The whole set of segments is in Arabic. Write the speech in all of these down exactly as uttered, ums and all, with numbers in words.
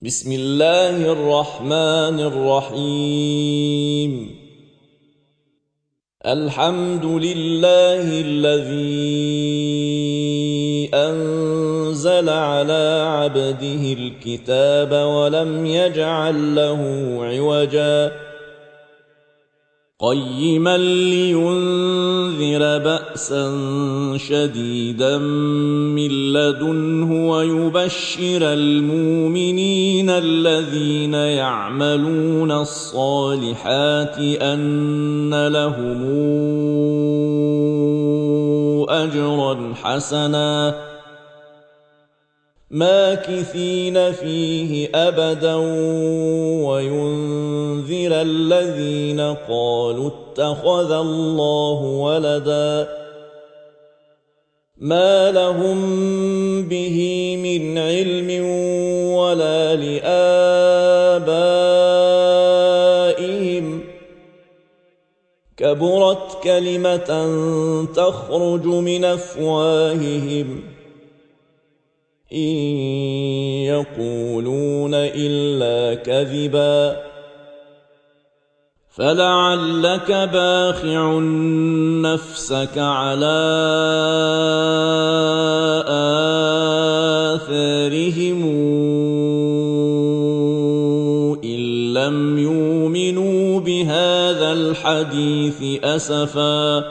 بسم الله الرحمن الرحيم. الحمد لله الذي أنزل على عبده الكتاب ولم يجعل له عوجا قيما لينذر بأسا شديدا من لدنه ويبشر المؤمنين الذين يعملون الصالحات أن لهم أجرا حسنا ماكثين فيه أبدا وينذر الذين قالوا اتخذ الله ولدا ما لهم به من علم ولا لآبائهم كبرت كلمة تخرج من أفواههم إن يقولون إلا كذبا فلعلك باخع نفسك على آثارهم إن لم يؤمنوا بهذا الحديث أسفا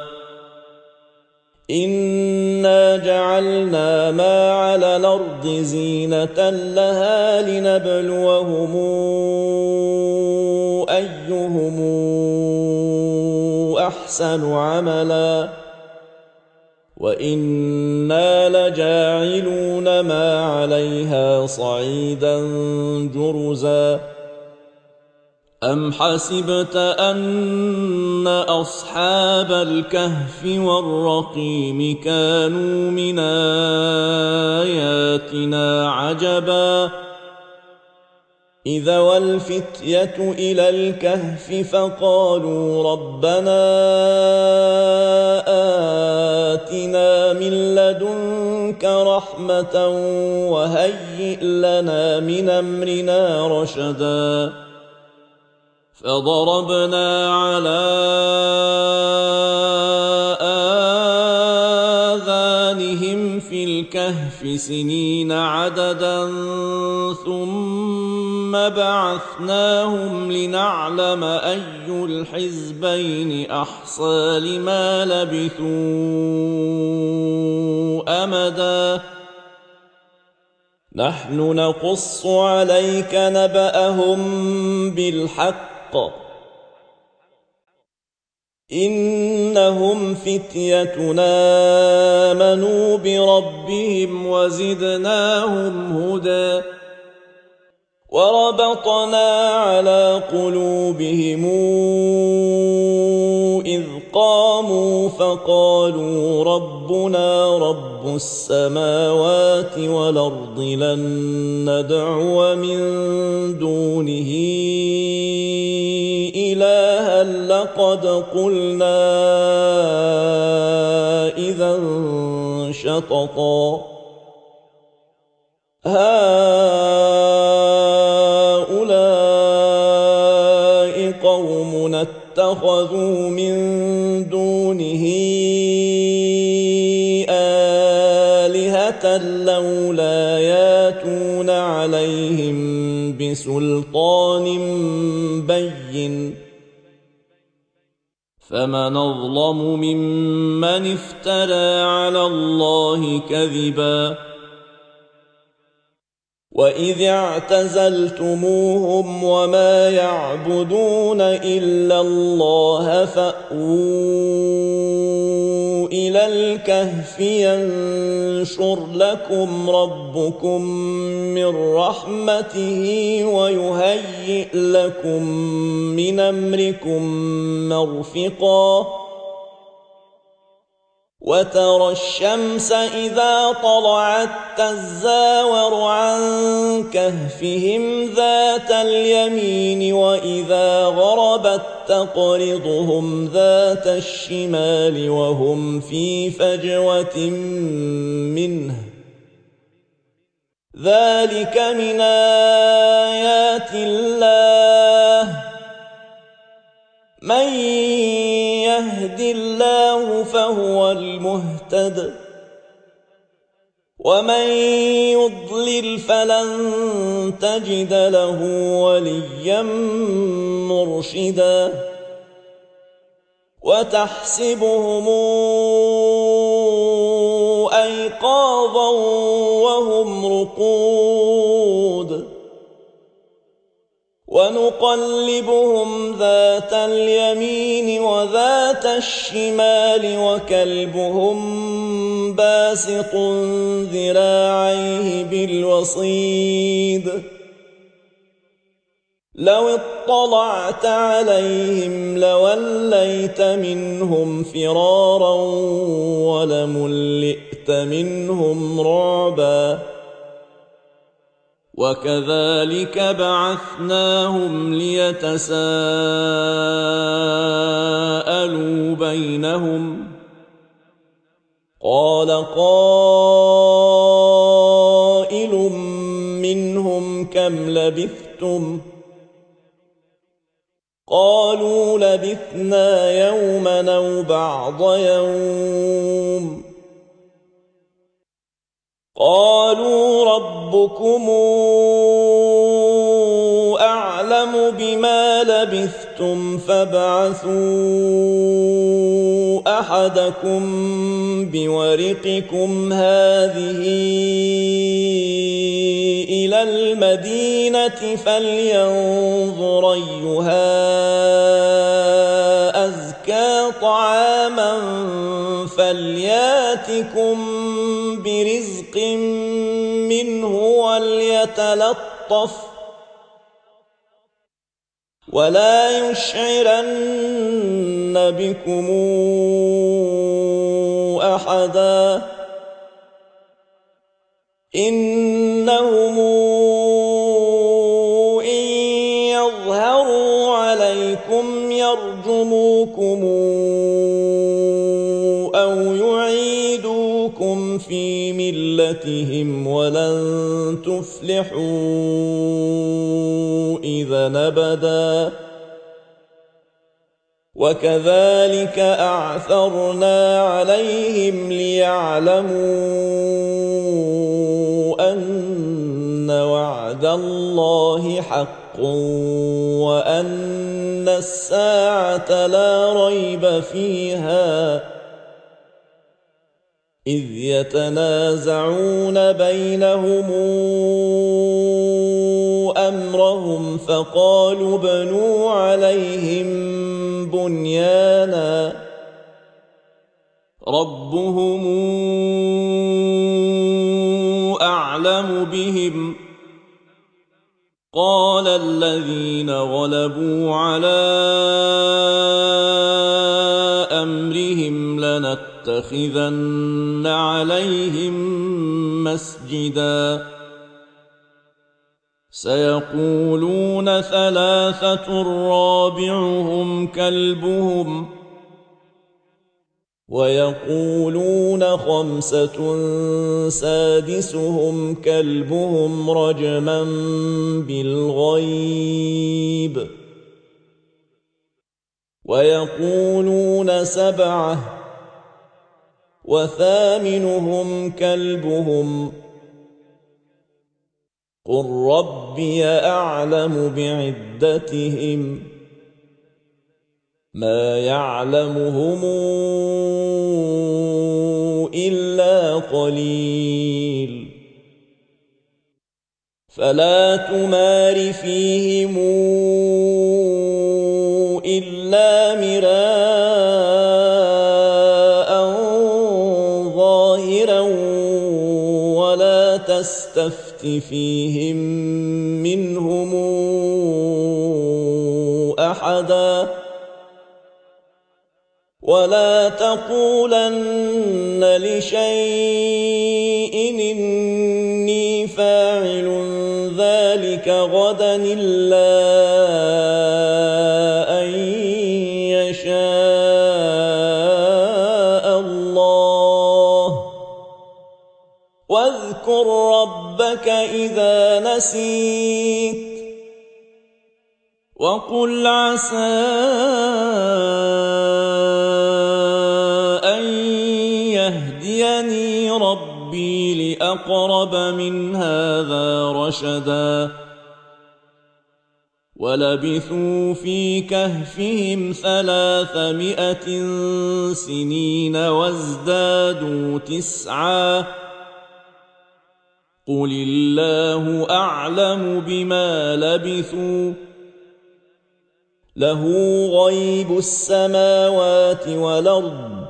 إنا جعلنا ما على الأرض زينة لها لنبلوهم أيهم أحسن عملا وإنا لجاعلون ما عليها صعيدا جرزا أم حسبت أن أصحاب الكهف والرقيم كانوا من آياتنا عجبا إذا والفتية إلى الكهف فقالوا ربنا آتنا من لدنك رحمة وهيئ لنا من أمرنا رشدا فضربنا على آذانهم في الكهف سنين عددا ثم بعثناهم لنعلم أي الحزبين أحصى لما لبثوا أمدا نحن نقص عليك نبأهم بالحق إنهم فتيتنا آمنوا بربهم وزدناهم هدى وربطنا على قلوبهم إذ قاموا فقالوا ربنا رب السماوات والأرض لن ندعو من دونه إلها لقد قلنا إذا شططا هؤلاء قوم اتخذوا من دونه آلهة لولا ياتون عليهم بسلطان بين فمن أظلم ممن افترى على الله كذبا وإذ اعتزلتموهم وما يعبدون إلا الله فأووا إلى الكهف ينشر لكم ربكم من رحمته ويهيئ لكم من أمركم مرفقا وترى الشمس إذا طلعت تزاور عن كهفهم ذات اليمين وإذا غربت تقرضهم ذات الشمال وهم في فجوة منه ذلك من من يهد الله فهو المهتد ومن يضلل فلن تجد له وليا مرشدا وتحسبهم أيقاظا وهم رقود ونقلبهم ذات اليمين وذات الشمال وكلبهم باسط ذراعيه بالوصيد لو اطلعت عليهم لوليت منهم فرارا ولملئت منهم رعبا وكذلك بعثناهم ليتساءلوا بينهم قال قائل منهم كم لبثتم قالوا لبثنا يوما أو بعض يوم قالوا ربكم أعلم بما لبثتم فابعثوا أحدكم بورقكم هذه إلى المدينة فلينظر أيها أزكى طعاما فلياتكم برزق منه وليتلطف ولا يشعرن بكم أحدا إنهم إن يظهروا عليكم يرجموكم أو يعيدوكم في ملتهم ولن تفلحوا إذا أبدا وكذلك أعثرنا عليهم ليعلموا أن وعد الله حق وأن الساعة لا ريب فيها إذ يتنازعون بينهم أمرهم فقالوا بنوا عليهم بنيانا ربهم أعلم بهم قال الذين غلبوا على أمرهم لنتخذن عليهم مسجدا سيقولون ثلاثة رابعهم كلبهم ويقولون خمسة سادسهم كلبهم رجما بالغيب ويقولون سبعة وثامنهم كلبهم قل ربي أعلم بعدتهم ما يعلمهم إلا قليل فلا تمار فيهم إلا مراء ظاهرا ولا تستفت فيهم منهم أحدا ولا تقولن لشيء إني فاعل ذلك غدا إلا أن يشاء الله واذكر ربك إذا نسيت وقل عسى أن يهديني ربي لأقرب من هذا رشدا ولبثوا في كهفهم ثلاثمائة سنين وازدادوا تسعا قل الله أعلم بما لبثوا له غيب السماوات والأرض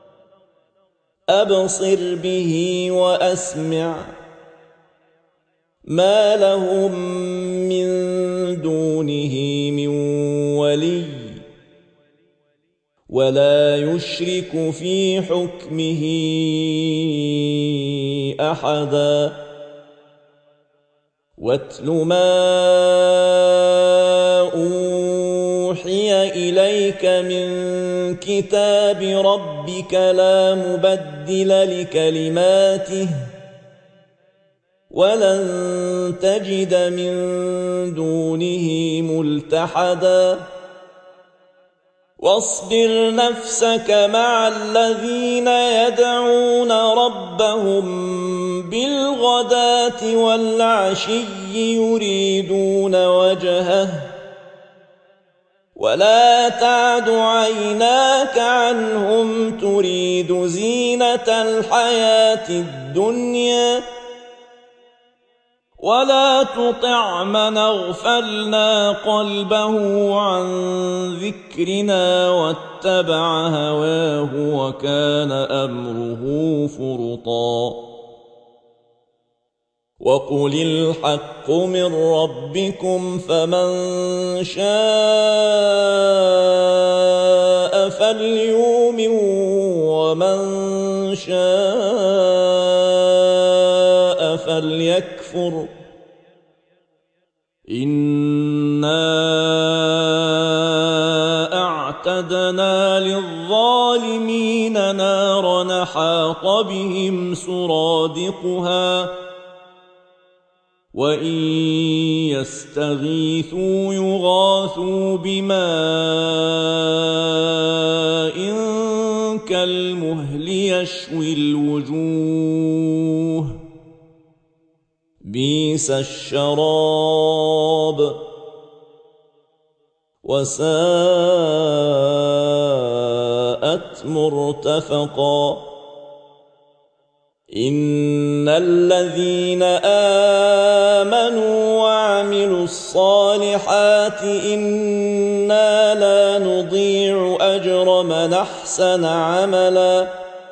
أبصر به وأسمع ما لهم من دونه من ولي ولا يشرك في حكمه أحدا واتل ما أوحي إليك من كتاب ربك لا مبدل لكلماته ولن تجد من دونه ملتحدا واصبر نفسك مع الذين يدعون ربهم بالغداة والعشي يريدون وجهه ولا تعد عيناك عنهم تريد زينة الحياة الدنيا ولا تطع من اغفلنا قلبه عن ذكرنا واتبع هواه وكان أمره فرطا وقل الحق من ربكم فمن شاء فليؤمن ومن شاء فليكفر إنا أعتدنا للظالمين نارا أحاط بهم سرادقها وإن يستغيثوا يغاثوا بماء كالمهل يشوي الوجوه بئس الشراب وساءت مرتفقا إن الذين آمنوا وعملوا الصالحات إنا لا نضيع أجر من أحسن عملا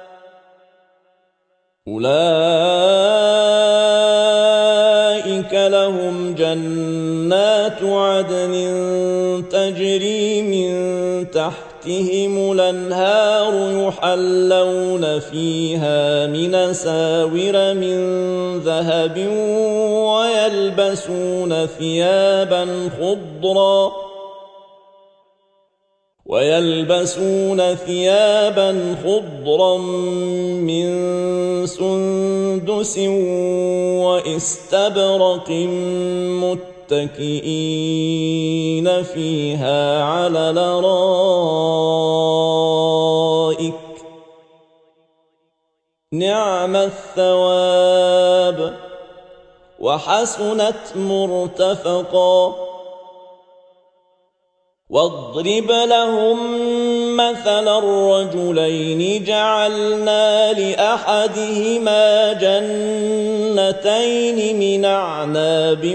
أولئك لهم جنات عدن تجري من تحتهم الأنهار يحلون فيها من ساور من ذهب ويلبسون ثيابا خضرا ويلبسون ثيابا خضرا من سندس واستبرق متكئين فيها على الأرائك نعم الثواب وحسنت مرتفقا واضرب لهم مثلا الرجلين جعلنا لأحدهما جنتين من أعناب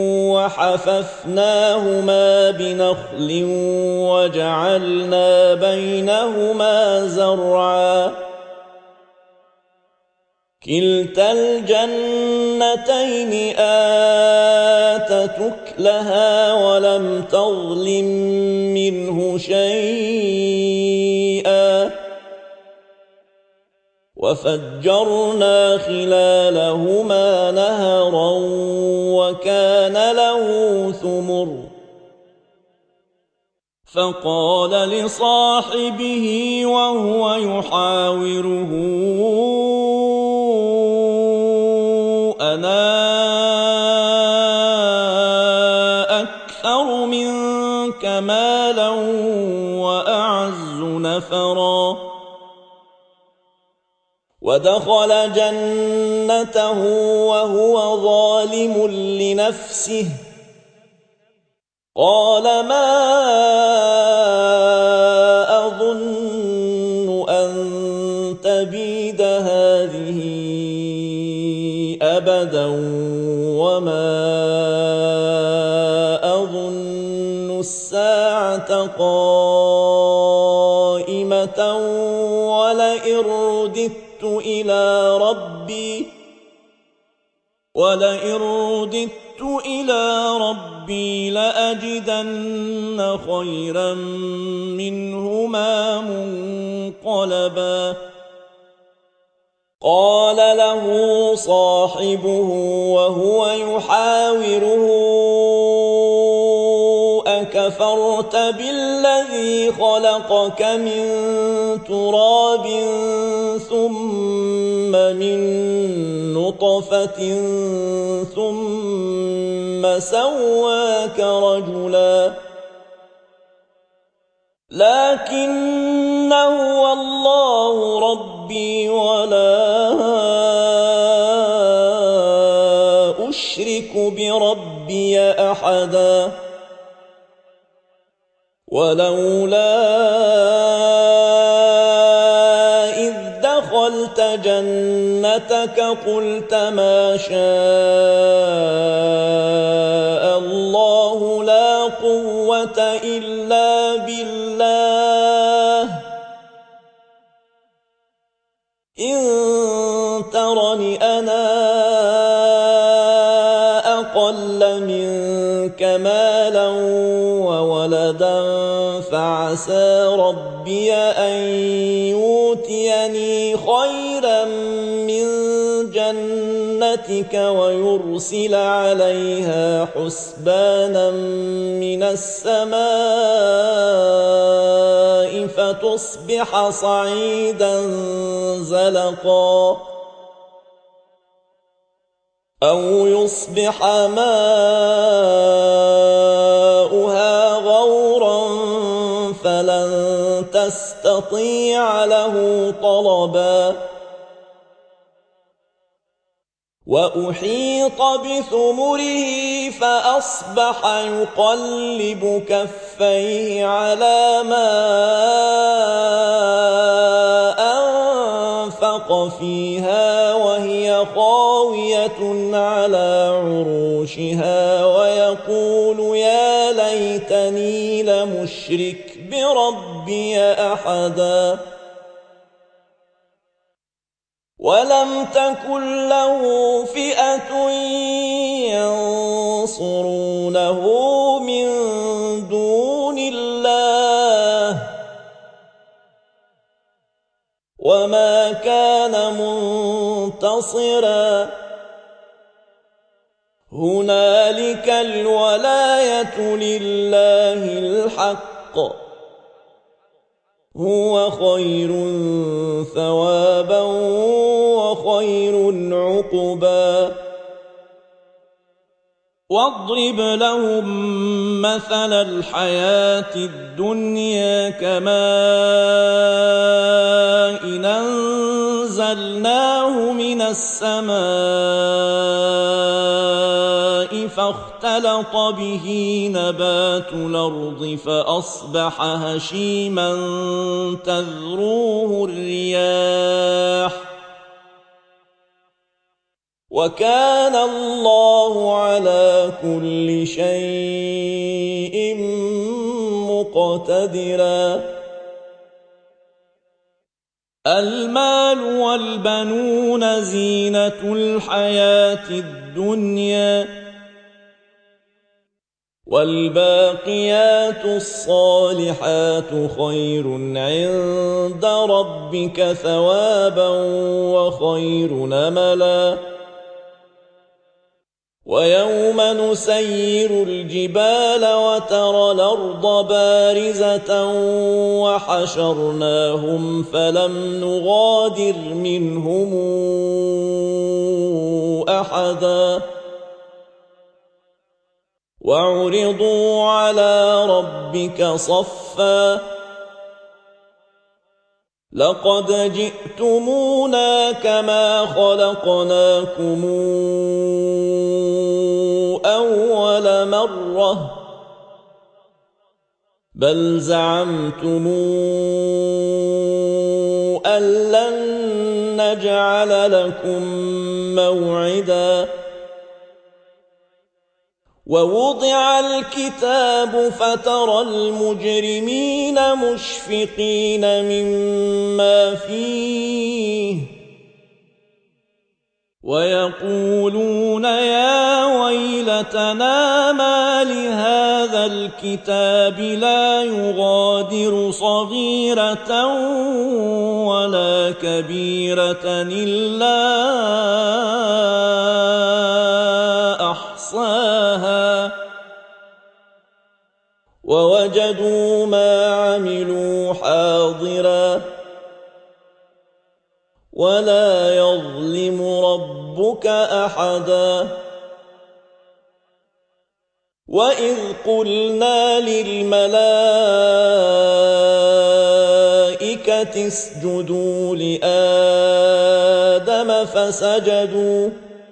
وحففناهما بنخل وجعلنا بينهما زرعا كلتا الجنتين آتت أكلها ولم تظلم منه شيئا وفجرنا خلالهما نهرا وكان له ثمر فقال لصاحبه وهو يحاوره أنا أكثر منك كمالا وأعز نفرا ودخل جنته وهو ظالم لنفسه قال ما أظن أن تبيد هذه أبدا وما أظن الساعة قائمة ولئن رددت إلى ربي ولئن رددت إلى ربي لأجدن خيرا منهما منقلبا قال له صاحبه وهو يحاوره أكفرت بالذي خلقك من تراب ثم من نطفة ثم سواك رجلا لكن هو الله ربي ولا أشرك بربي أحدا ولولا إذ دخلت جنتك قلت ما شاء الله لا قوة إلا بالله إن ترني أنا أقل منك مالا وولدا فعسى ربي أن يؤتيني خيرا من جنتك ويرسل عليها حسبانا من السماء فتصبح صعيدا زلقا أو يصبح ماؤها غورا فلن تستطيع له طلبا وأحيط بثمره فأصبح يقلب كفيه على ما أنفق فيها وهي خاوية على عروشها ويقول يا ليتني لمشرك بربي أحدا ولم تكن له فئة ينصرونه من دون الله وما كان منتصرا هنالك الولاية لله الحق هو خير ثوابا وخير عقبا واضرب لهم مثل الحياة الدنيا كماء إن أنزلناه من السماء فاختلط به نبات الأرض فأصبح هشيما تذروه الرياح وكان الله على كل شيء مقتدرا المال والبنون زينة الحياة الدنيا والباقيات الصالحات خير عند ربك ثوابا وخير أملا ويوم نسير الجبال وترى الأرض بارزة وحشرناهم فلم نغادر منهم أحدا وعرضوا على ربك صفا لقد جئتمونا كما خلقناكم أول مرة بل زعمتم أن لن نجعل لكم موعدا ووضع الكتاب فترى المجرمين مشفقين مما فيه ويقولون يا ويلتنا ما لهذا الكتاب لا يغادر صغيرة ولا كبيرة إلا أحصاها ووجدوا ما عملوا حاضرا ولا يظلم ربك أحدا وإذ قلنا للملائكة اسجدوا لآدم فسجدوا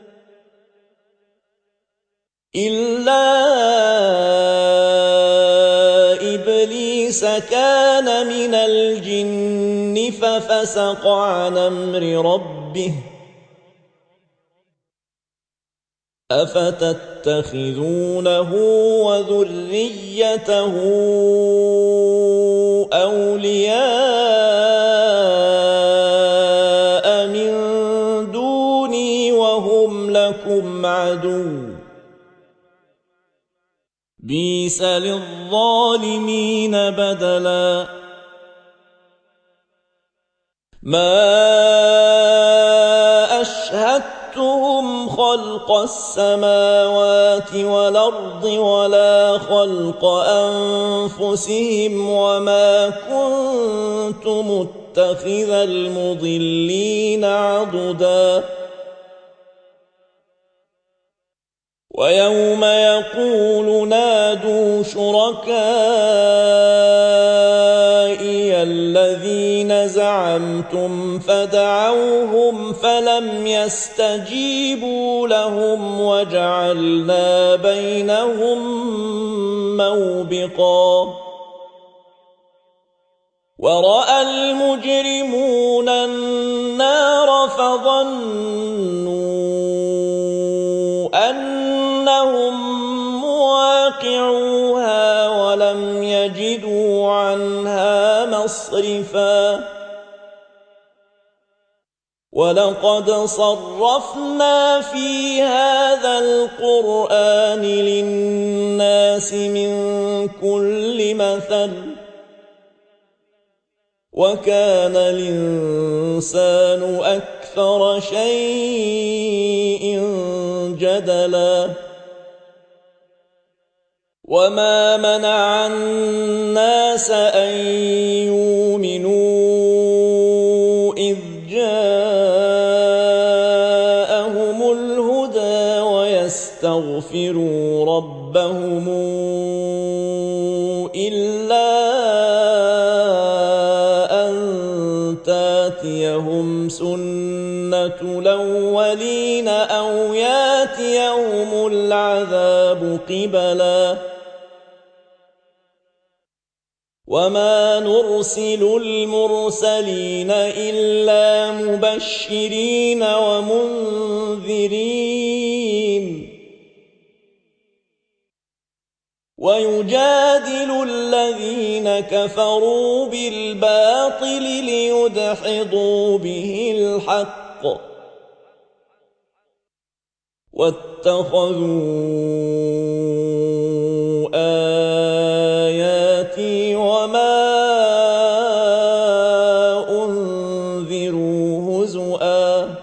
إلا إبليس كان من الجن ففسق عن أمر ربه أفتتخذونه وذريته أولياء من دوني وهم لكم عدو بئس للظالمين بدلا ما أشهدتهم خلق السماوات والأرض ولا خلق أنفسهم وما كنت متخذ المضلين عضدا ويوم يقول نادوا شركائي الذين زعمتم فدعوهم فلم يستجيبوا لهم وجعلنا بينهم موبقا ورأى المجرمون النار فظنوا أنهم مواقعوها ولم يجدوا عنها مصرفا ولقد صرفنا في هذا القرآن للناس من كل مثل وكان الإنسان أكثر شيء جدلا وما منع الناس أن يؤمنوا إذ جاءهم الهدى ويستغفروا ربهم إلا تأتيهم سنة الأولين أو يأتيهم العذاب قبلا وما نرسل المرسلين إلا مبشرين ومنذرين ويجادل الذين كفروا بالباطل ليدحضوا به الحق واتخذوا آياتي وما أنذروا هزؤا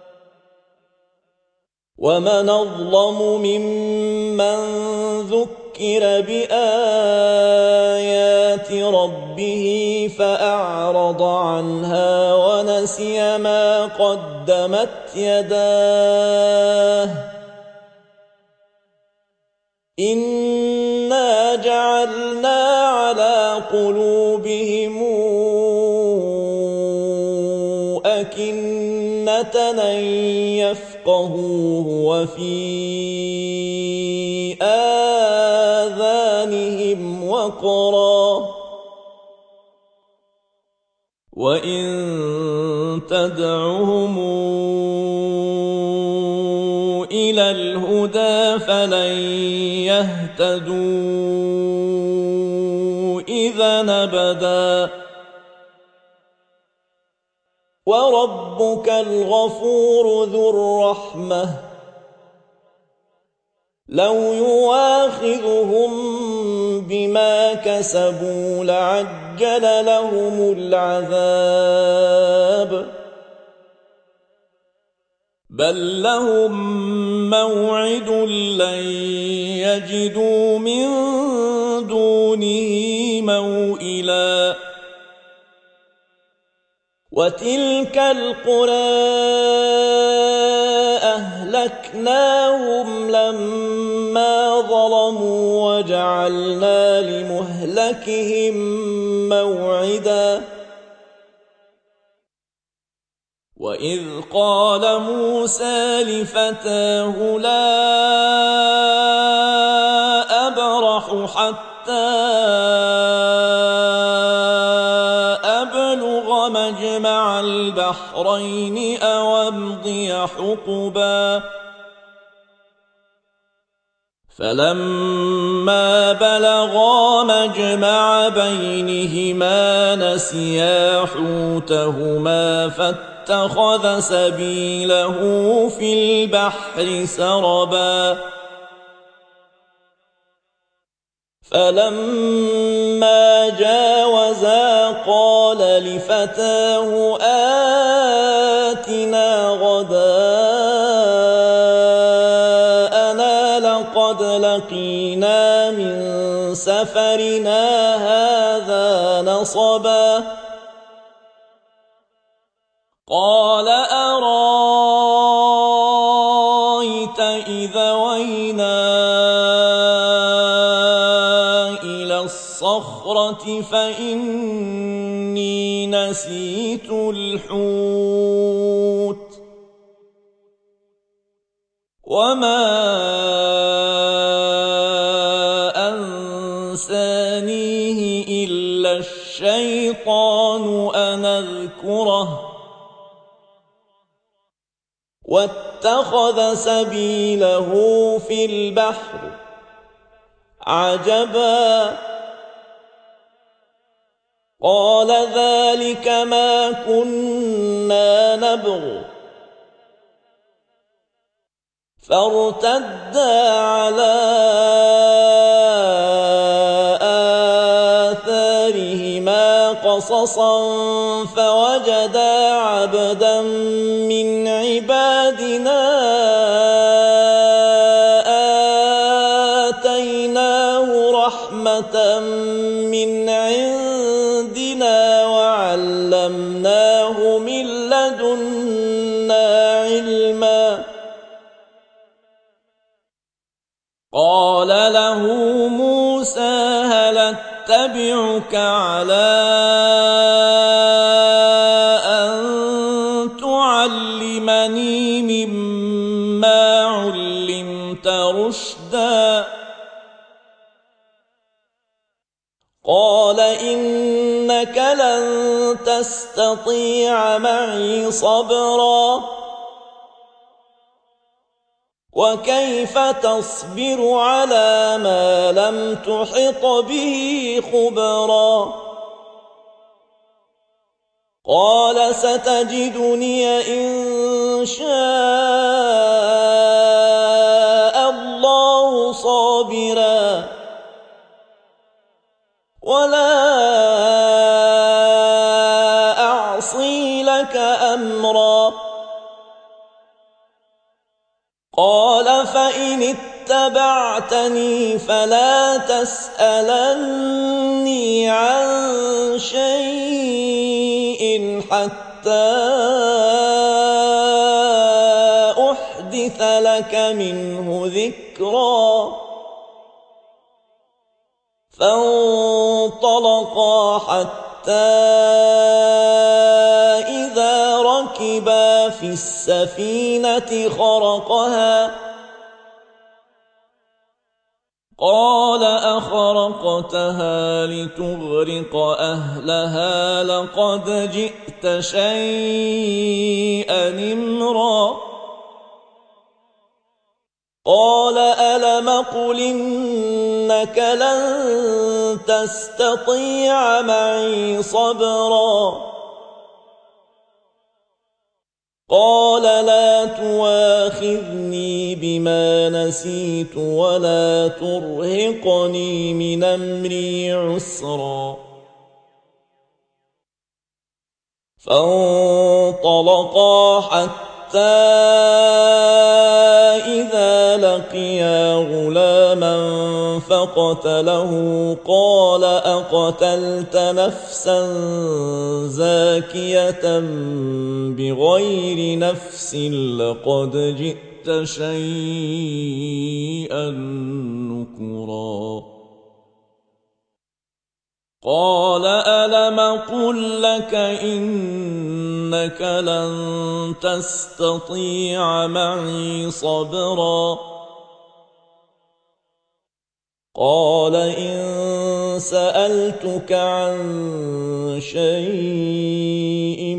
ومن أظلم ممن ذكر بآيات ربه فأعرض عنها ونسي ما قدمت يداه إنا جعلنا على قلوبهم أكنة أن يفقهوه وفي آذانهم وقرا وإن تدعهم إلى الهدى فلن يهتدوا إذا أبدا وربك الغفور ذو الرحمة لو يواخذهم بما كسبوا لعجل لهم العذاب بل لهم موعد لن يجدوا من دونه موئلا وتلك القرى أهلكناهم لما ظلموا وجعلنا لمهلكهم موعدا وإذ قال موسى لفتاه لا أبرح حتى أبلغ مجمع البحرين أو أمضي حقبا فلما بلغا مجمع بينهما نسيا حوتهما فاتخذ سبيله في البحر سربا فلما جاوزا قال لفتاه آتنا غداءنا لقد لقينا من سفرنا هذا نصبا قال أرايت إذا وينا إلى الصخرة فإني نسيت الحوت وما أنسانيه إلا الشيطان أن أذكره واتخذ سبيله في البحر عجبا قال ذلك ما كنا نبغ فارتدا على آثارهما قصصا فوجدا عبدا من عبادنا آتيناه رحمة من عندنا وعلمناه من لدنا علما قال له موسى هل اتبعك على أن تعلمني مما علمت رشدا قال إنك لن تستطيع معي صبرا وكيف تصبر على ما لم تحط به خبرا قال ستجدني إن شاء الله صابرا ولا أعصي لك أمرا قال فإن اتبعتني فلا تسألني عن شيء حتى أحدث لك منه ذكرا فانطلقا حتى إذا ركبا في السفينة خرقها قال أخرقتها لتغرق أهلها لقد جئت شيئا إمرا قال ألم قل إنك لن تستطيع معي صبرا قال لا تواخذني بما نسيت ولا ترهقني من أمري عسرا فانطلقا حتى إذا لقيا غلاما فقتله قال أقتلت نفسا زاكية بغير نفس لقد جئت شيئا نكرا قال ألم قل لك إنك لن تستطيع معي صبرا قال إن سألتك عن شيء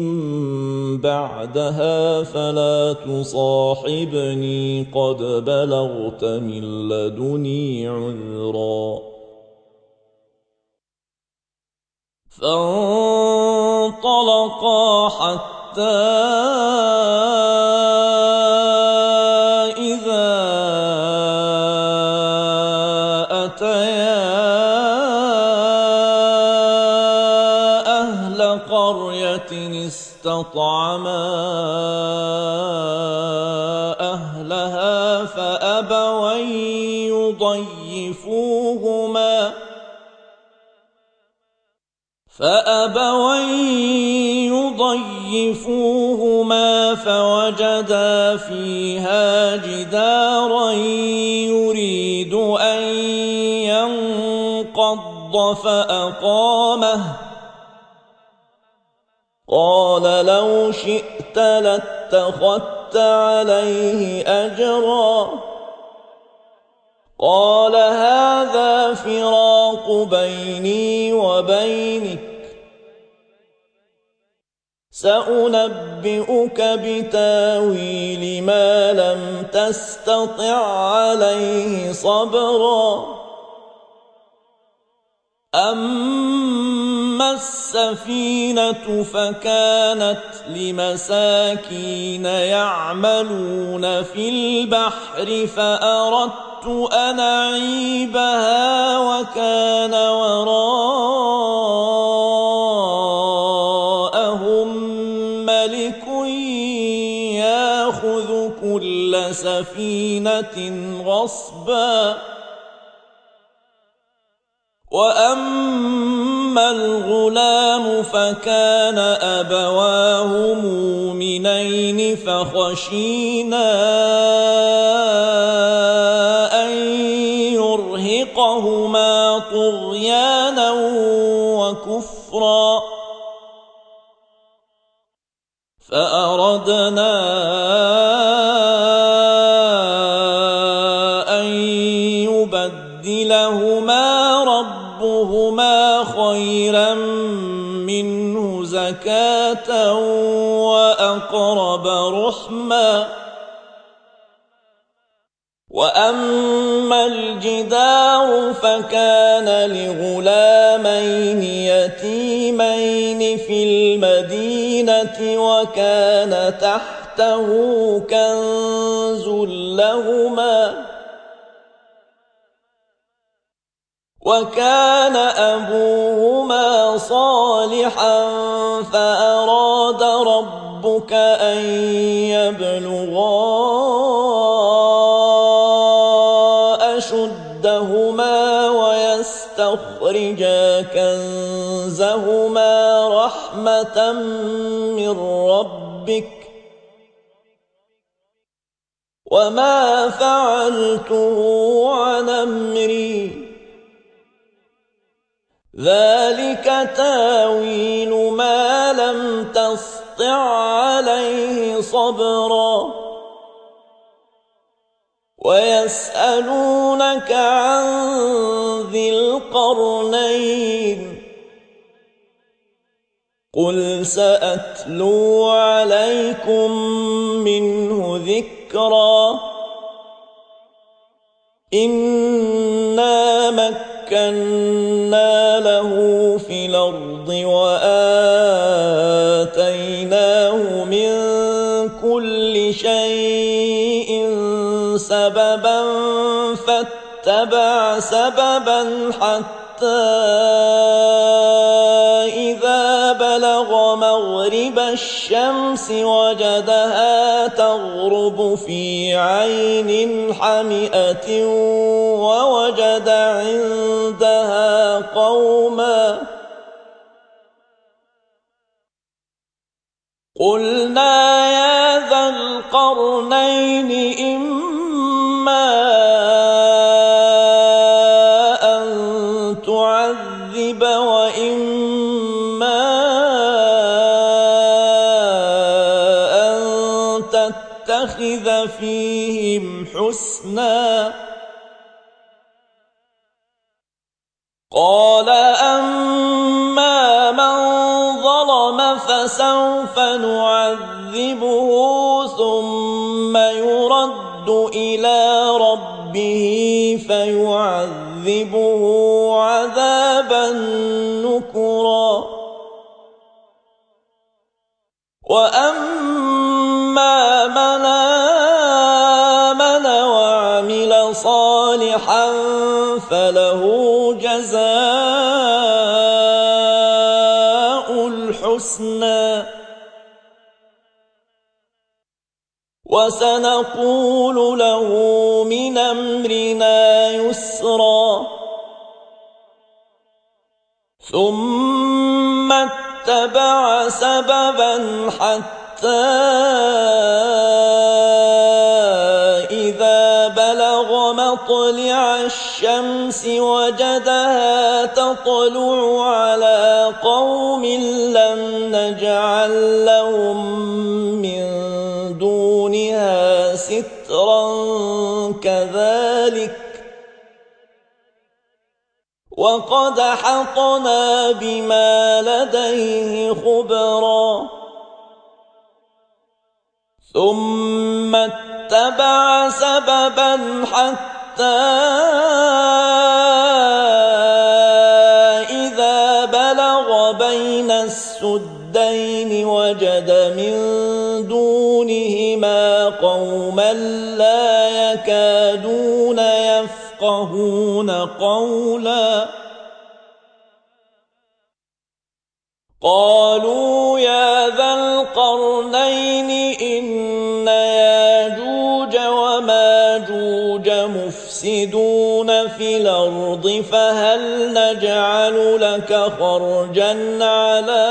بعدها فلا تصاحبني قد بلغت من لدني عذرا فانطلقا حتى إذا أتيا أهل قرية استطعما أهلها فأبوا أن يضيفوهما فأبوا أن يضيفوهما فوجدا فيها جدارا يريد أن ينقض فأقامه قال لو شئت لاتخذت عليه أجرا قال هذا فراق بيني وبينك سأنبئك بتاويل ما لم تستطع عليه صبرا أما السفينة فكانت لمساكين يعملون في البحر فأردت أن أعيبها وكان وراءهم ملك يأخذ كل سفينة غصبا وأما الغلام فكان أبواه مؤمنين فخشينا أن يرهقهما طغيانا وكفرا فأردنا أن يبدلهما ربهما خيرا منه زكاة وأقرب رحما وأما الجدار فكان لغلامين يتيمين في المدينة وكان تحته كنز لهما وكان أبوهما صالحا فأراد ربك أن يبلغا أشدهما ويستخرجا كنزهما رحمة من ربك وما فعلته عن أمري ذلك تاويل ما لم تسطع عليه صبرا ويسألونك عن ذي القرنين قل سأتلو عليكم منه ذكرا إنا مكنا له في الأرض وآتيناه من كل شيء سببا فاتبع سببا حتى إذا بلغ مغرب الشمس وجدها تغرب في عين حمئة ووجد عندها قوما قلنا يا ذا القرنين إما أن تعذب وإما أن تتخذ فيهم حسنا قال أما من ظلم فسوف نعذبه ثم يرد إلى ربه فيعذبه عذابا نكرا وأما من آمن وعمل صالحا فله جزاء الحسنى وسنقول له من أمرنا يسرا ثم اتبع سببا حتى إذا بلغ مطلع الشمس وجدها تطلع على قوم لم نجعل لهم من دونها سترا كذلك وقد أحطنا بما لديه خبرا ثم اتبع سببا حتى إذا بلغ بين السدين وجد من دونهما قوما لا يكادون يفقهون قولا قالوا يا ذا القرنين إن ياجوج وماجوج مفسدون في الأرض فهل نجعل لك خرجا على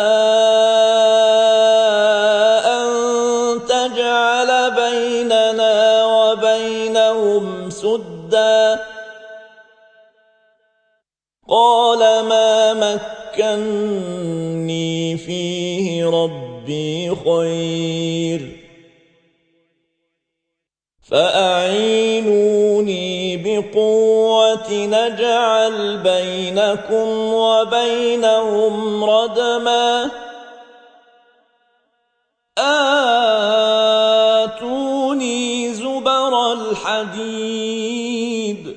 أن تجعل بيننا وبينهم سدا قال ما مكني فيه ربي خير فأعينوني بقوة نجعل بينكم وبينهم ردما آتوني زبر الحديد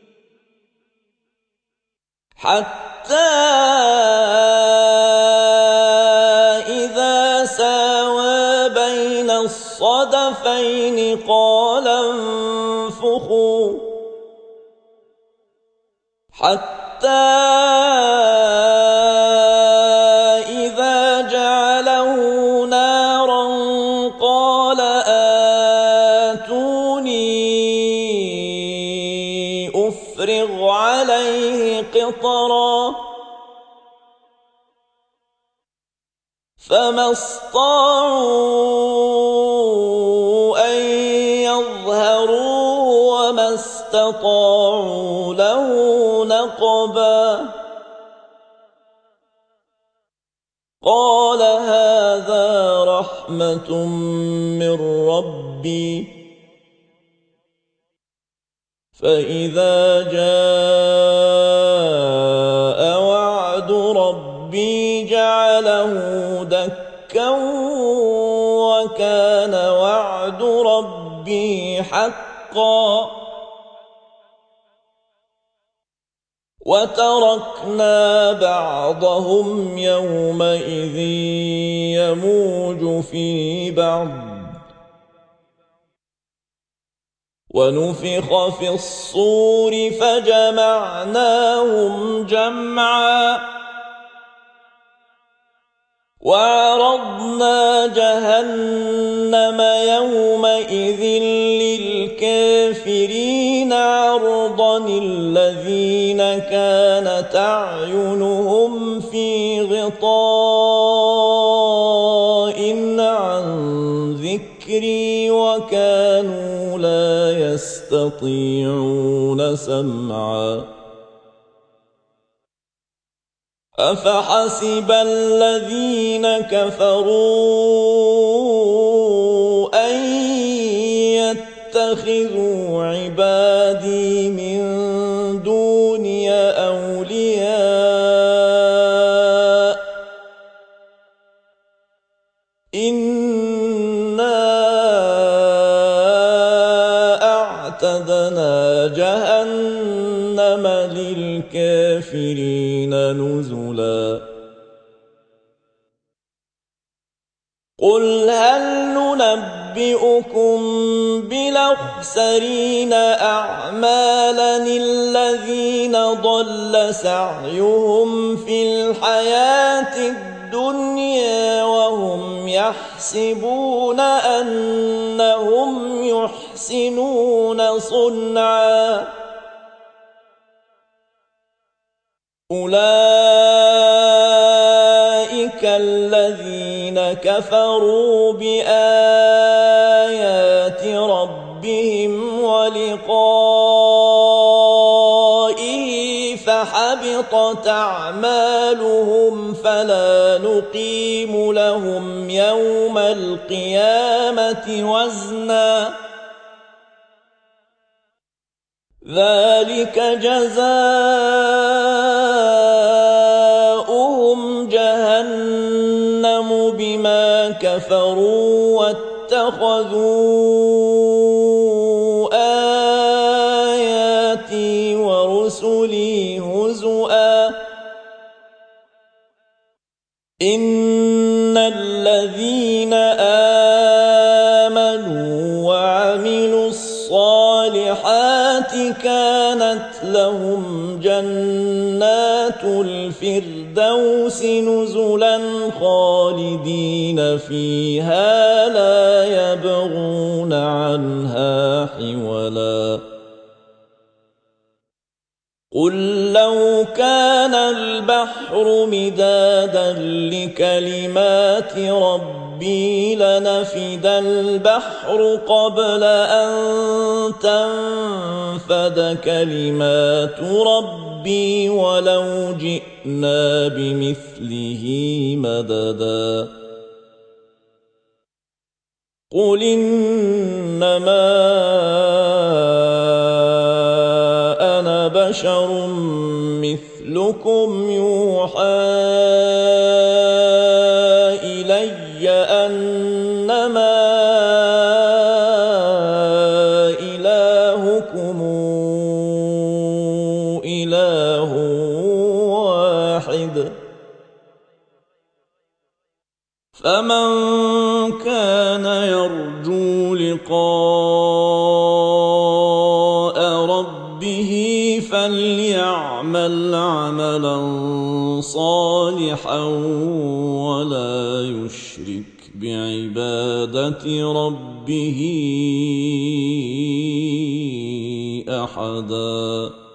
حتى إذا ساوى بين الصدفين قال انفخوا حتى إذا جعله نارا قال آتوني أفرغ عليه قطرا فما استطاعوا أن يظهروه وما استطاعوا له نقبا قال هذا رحمة من ربي فإذا جاء وعد ربي جعله دكا وكان وعد ربي حقا وتركنا بعضهم يومئذ يموج في بعض ونفخ في الصور فجمعناهم جمعا وعرضنا جهنم يومئذ للكافرين عرضا الذين كانت أعينهم في غطاء عن ذكري وكانوا لا يستطيعون سمعا أفحسب الذين كفروا أن يتخذوا عبادي من دوني أولياء إنا أعتدنا جهنم للكافرين نزلا قل هل ننبئكم بالأخسرين أعمالا الذين ضل سعيهم في الحياة الدنيا وهم يحسبون أنهم يحسنون صنعا أولئك الذين كفروا بآيات ربهم ولقائه فحبطت أعمالهم فلا نقيم لهم يوم القيامة وزنا ذلك جزاؤهم جهنم بما كفروا واتخذوا آياتي ورسلي هزؤا إن الذين آمنوا وعملوا الصالحات كانت لهم جنات الفردوس نزلا خالدين فيها لا يبغون عنها حولا قل لو كان البحر مدادا لكلمات ربي لنفد البحر قبل أن تنفد كلمات ربي ولو جئنا بمثله مددا قل إنما أنا بشر مثلكم يوحى إلي أنما إلهكم إله واحد فمن كان يرجو لقاء ربه فليعمل عملا صالحا ولا يشرك بعبادة ربه أحدا.